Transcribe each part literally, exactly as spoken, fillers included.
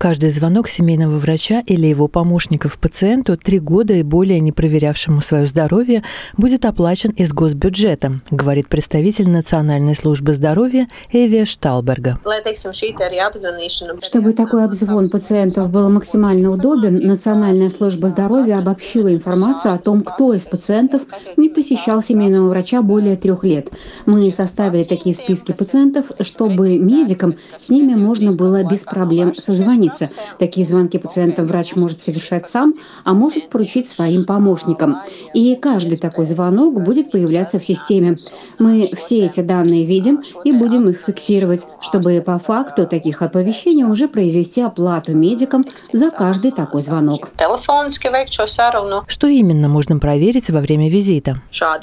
Каждый звонок семейного врача или его помощников пациенту, три года и более не проверявшему свое здоровье, будет оплачен из госбюджета, говорит представитель Национальной службы здоровья Эвия Шталберга. Чтобы такой обзвон пациентов был максимально удобен, Национальная служба здоровья обобщила информацию о том, кто из пациентов не посещал семейного врача более трех лет. Мы составили такие списки пациентов, чтобы медикам с ними можно было без проблем созвониться. Такие звонки пациентам врач может совершать сам, а может поручить своим помощникам. И каждый такой звонок будет появляться в системе. Мы все эти данные видим и будем их фиксировать, чтобы по факту таких оповещений уже произвести оплату медикам за каждый такой звонок. Что именно можно проверить во время визита?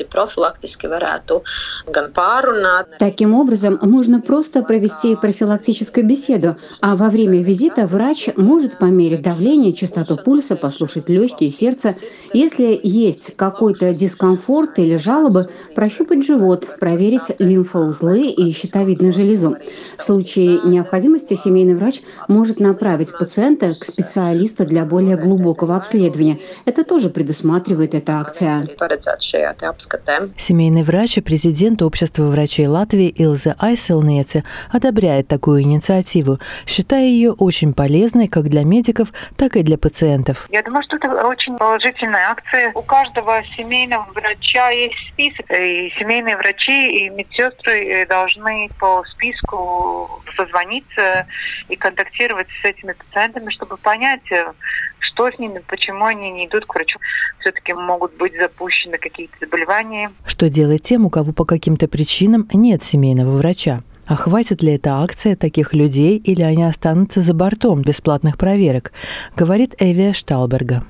Таким образом, можно просто провести профилактическую беседу, а во время визита врач может померить давление, частоту пульса, послушать легкие, сердце. Если есть какой-то дискомфорт или жалобы, прощупать живот, проверить лимфоузлы и щитовидную железу. В случае необходимости семейный врач может направить пациента к специалисту для более глубокого обследования. Это тоже предусматривает эта акция. Семейный врач и президент Общества врачей Латвии Илзе Айселнece одобряет такую инициативу, считая ее очень полезной как для медиков, так и для пациентов. Я думаю, что это очень положительная акция. У каждого семейного врача есть список, и семейные врачи и медсестры должны по списку созвониться и контактировать с этими пациентами, чтобы понять, что с ними, почему они не идут к врачу. Все-таки могут быть запущены какие-то заболевания. Что делать тем, у кого по каким-то причинам нет семейного врача? А хватит ли эта акция таких людей, или они останутся за бортом бесплатных проверок, говорит Эвия Шталберга.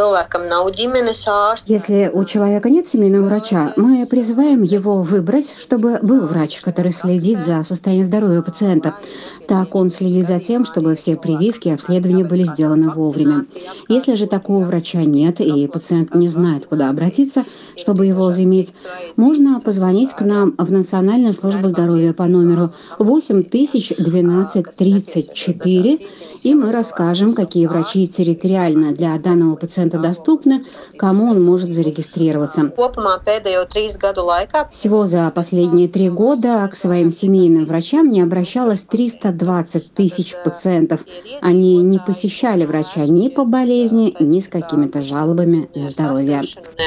Если у человека нет семейного врача, мы призываем его выбрать, чтобы был врач, который следит за состоянием здоровья пациента. Так он следит за тем, чтобы все прививки и обследования были сделаны вовремя. Если же такого врача нет и пациент не знает, куда обратиться, чтобы его заиметь, можно позвонить к нам в Национальную службу здоровья по номеру восемь тысяч двенадцать тридцать четыре, и мы расскажем, какие врачи территориально для данного пациента доступны, кому он может зарегистрироваться. Всего за последние три года к своим семейным врачам не обращалось триста двадцать тысяч пациентов. Они не посещали врача ни по болезни, ни с какими-то жалобами на здоровье.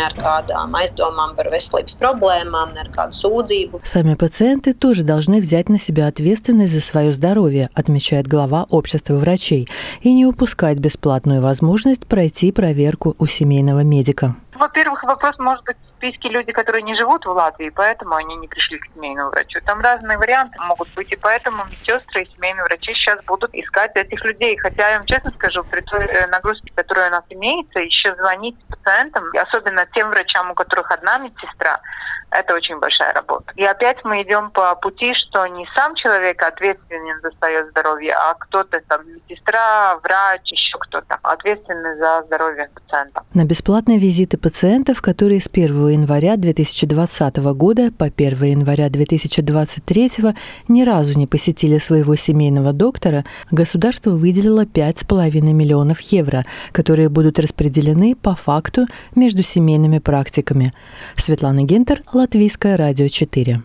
Сами пациенты тоже должны взять на себя ответственность за свое здоровье, отмечает глава Общества врачей, и не упускать бесплатную возможность пройти проверку у семейного медика. Во-первых, вопрос может быть в списке люди, которые не живут в Латвии, поэтому они не пришли к семейному врачу. Там разные варианты могут быть, и поэтому медсестры и семейные врачи сейчас будут искать этих людей. Хотя я вам честно скажу, при той нагрузке, которая у нас имеется, еще звонить пациентам, особенно тем врачам, у которых одна медсестра, это очень большая работа. И опять мы идем по пути, что не сам человек ответственен за свое здоровье, а кто-то там, медсестра, врач, еще кто-то ответственный за здоровье пациента. На бесплатные визиты пациентов, которые с первого января две тысячи двадцатого года по первого января две тысячи двадцать третьего ни разу не посетили своего семейного доктора, государство выделило пять с половиной миллионов евро, которые будут распределены по факту между семейными практиками. Светлана Гентер, Латвийское радио четыре.